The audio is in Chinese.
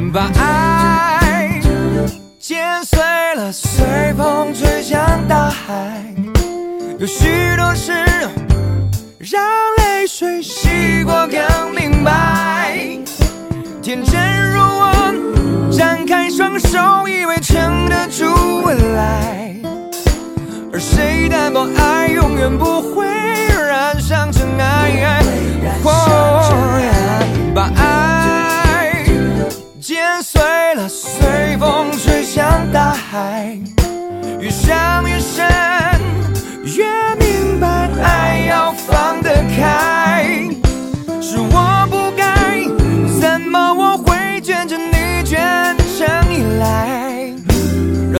把爱剪碎了，随风吹向大海。有许多事让泪水洗过更明白。天真如我，展开双手，以为撑得住未来。而谁担保爱永远不会燃烧尘埃？把爱剪碎了，随风吹向大海。越想越深。